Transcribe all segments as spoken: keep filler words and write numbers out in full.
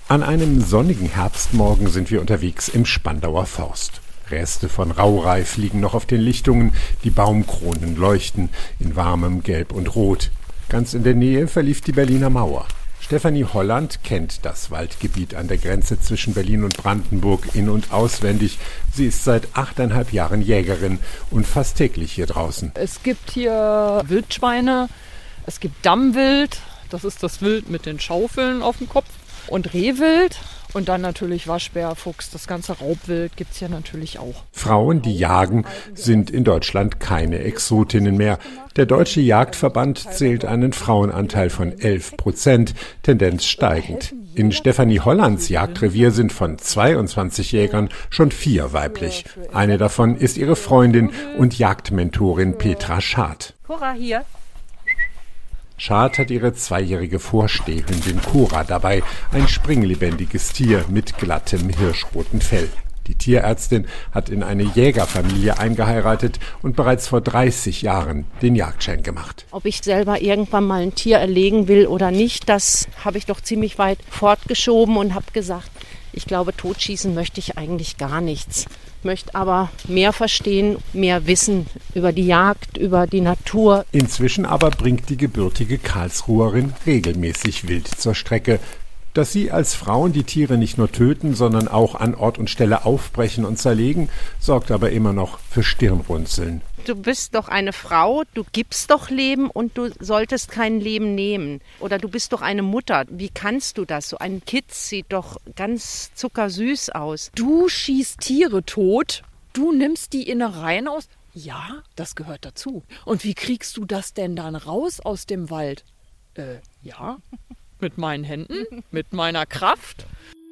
An einem sonnigen Herbstmorgen sind wir unterwegs im Spandauer Forst. Reste von Raureif liegen noch auf den Lichtungen, die Baumkronen leuchten in warmem Gelb und Rot. Ganz in der Nähe verlief die Berliner Mauer. Stefanie Holland kennt das Waldgebiet an der Grenze zwischen Berlin und Brandenburg in- und auswendig. Sie ist seit achteinhalb Jahren Jägerin und fast täglich hier draußen. Es gibt hier Wildschweine, es gibt Dammwild, das ist das Wild mit den Schaufeln auf dem Kopf, und Rehwild. Und dann natürlich Waschbär, Fuchs, das ganze Raubwild gibt's hier natürlich auch. Frauen, die jagen, sind in Deutschland keine Exotinnen mehr. Der Deutsche Jagdverband zählt einen Frauenanteil von elf Prozent, Tendenz steigend. In Stefanie Hollands Jagdrevier sind von zweiundzwanzig Jägern schon vier weiblich. Eine davon ist ihre Freundin und Jagdmentorin Petra Schad. Cora hier. Schad hat ihre zweijährige Vorstehhündin Cora dabei, ein springlebendiges Tier mit glattem hirschroten Fell. Die Tierärztin hat in eine Jägerfamilie eingeheiratet und bereits vor dreißig Jahren den Jagdschein gemacht. Ob ich selber irgendwann mal ein Tier erlegen will oder nicht, das habe ich doch ziemlich weit fortgeschoben und habe gesagt, ich glaube, totschießen möchte ich eigentlich gar nichts. Möchte aber mehr verstehen, mehr wissen über die Jagd, über die Natur. Inzwischen aber bringt die gebürtige Karlsruherin regelmäßig Wild zur Strecke. Dass sie als Frauen die Tiere nicht nur töten, sondern auch an Ort und Stelle aufbrechen und zerlegen, sorgt aber immer noch für Stirnrunzeln. Du bist doch eine Frau, du gibst doch Leben und du solltest kein Leben nehmen. Oder du bist doch eine Mutter. Wie kannst du das? So ein Kitz sieht doch ganz zuckersüß aus. Du schießt Tiere tot, du nimmst die Innereien aus. Ja, das gehört dazu. Und wie kriegst du das denn dann raus aus dem Wald? Äh, ja, mit meinen Händen, mit meiner Kraft.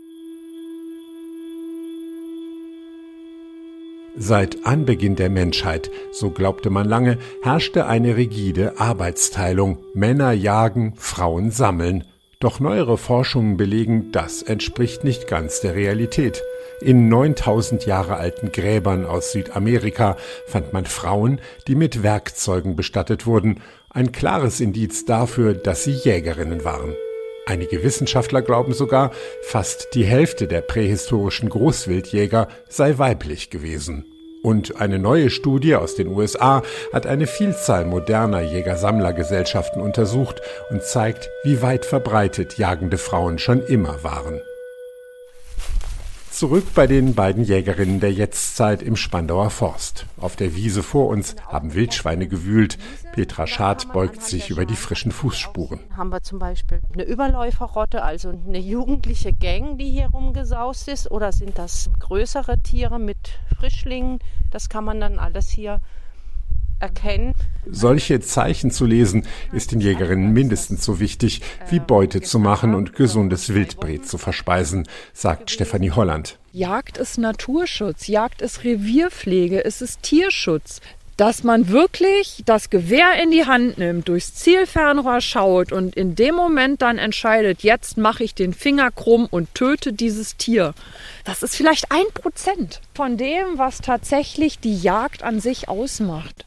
Seit Anbeginn der Menschheit, so glaubte man lange, herrschte eine rigide Arbeitsteilung. Männer jagen, Frauen sammeln. Doch neuere Forschungen belegen, das entspricht nicht ganz der Realität. In neuntausend Jahre alten Gräbern aus Südamerika fand man Frauen, die mit Werkzeugen bestattet wurden. Ein klares Indiz dafür, dass sie Jägerinnen waren. Einige Wissenschaftler glauben sogar, fast die Hälfte der prähistorischen Großwildjäger sei weiblich gewesen. Und eine neue Studie aus den U S A hat eine Vielzahl moderner Jäger-Sammler-Gesellschaften untersucht und zeigt, wie weit verbreitet jagende Frauen schon immer waren. Zurück bei den beiden Jägerinnen der Jetztzeit im Spandauer Forst. Auf der Wiese vor uns haben Wildschweine gewühlt. Petra Schad beugt sich über die frischen Fußspuren. Haben wir zum Beispiel eine Überläuferrotte, also eine jugendliche Gang, die hier rumgesaust ist? Oder sind das größere Tiere mit Frischlingen? Das kann man dann alles hier erkennen. Solche Zeichen zu lesen, ist den Jägerinnen mindestens so wichtig, wie Beute zu machen und gesundes Wildbret zu verspeisen, sagt Stefanie Holland. Jagd ist Naturschutz, Jagd ist Revierpflege, es ist Tierschutz. Dass man wirklich das Gewehr in die Hand nimmt, durchs Zielfernrohr schaut und in dem Moment dann entscheidet, jetzt mache ich den Finger krumm und töte dieses Tier. Das ist vielleicht ein Prozent von dem, was tatsächlich die Jagd an sich ausmacht.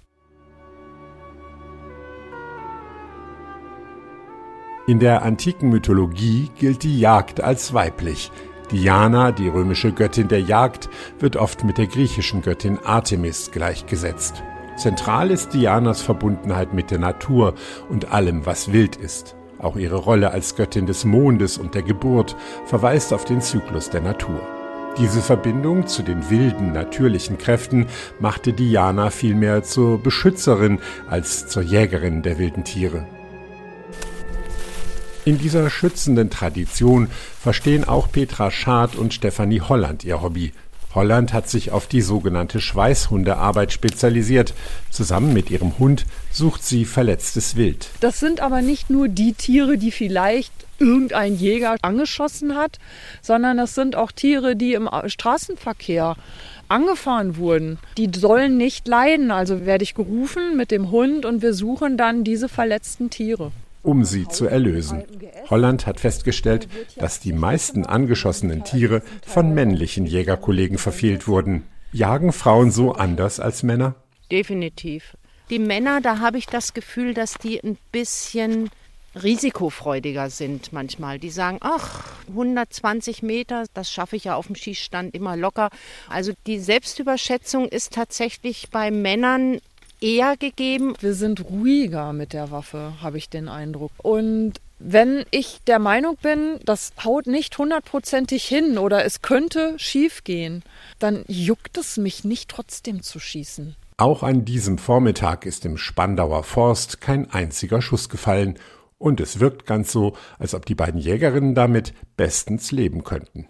In der antiken Mythologie gilt die Jagd als weiblich. Diana, die römische Göttin der Jagd, wird oft mit der griechischen Göttin Artemis gleichgesetzt. Zentral ist Dianas Verbundenheit mit der Natur und allem, was wild ist. Auch ihre Rolle als Göttin des Mondes und der Geburt verweist auf den Zyklus der Natur. Diese Verbindung zu den wilden, natürlichen Kräften machte Diana vielmehr zur Beschützerin als zur Jägerin der wilden Tiere. In dieser schützenden Tradition verstehen auch Petra Schad und Stefanie Holland ihr Hobby. Holland hat sich auf die sogenannte Schweißhundearbeit spezialisiert. Zusammen mit ihrem Hund sucht sie verletztes Wild. Das sind aber nicht nur die Tiere, die vielleicht irgendein Jäger angeschossen hat, sondern das sind auch Tiere, die im Straßenverkehr angefahren wurden. Die sollen nicht leiden. Also werde ich gerufen mit dem Hund und wir suchen dann diese verletzten Tiere, um sie zu erlösen. Holland hat festgestellt, dass die meisten angeschossenen Tiere von männlichen Jägerkollegen verfehlt wurden. Jagen Frauen so anders als Männer? Definitiv. Die Männer, da habe ich das Gefühl, dass die ein bisschen risikofreudiger sind manchmal. Die sagen, ach, hundertzwanzig Meter, das schaffe ich ja auf dem Schießstand immer locker. Also die Selbstüberschätzung ist tatsächlich bei Männern eher gegeben. Wir sind ruhiger mit der Waffe, habe ich den Eindruck. Und wenn ich der Meinung bin, das haut nicht hundertprozentig hin oder es könnte schief gehen, dann juckt es mich nicht, trotzdem zu schießen. Auch an diesem Vormittag ist im Spandauer Forst kein einziger Schuss gefallen. Und es wirkt ganz so, als ob die beiden Jägerinnen damit bestens leben könnten.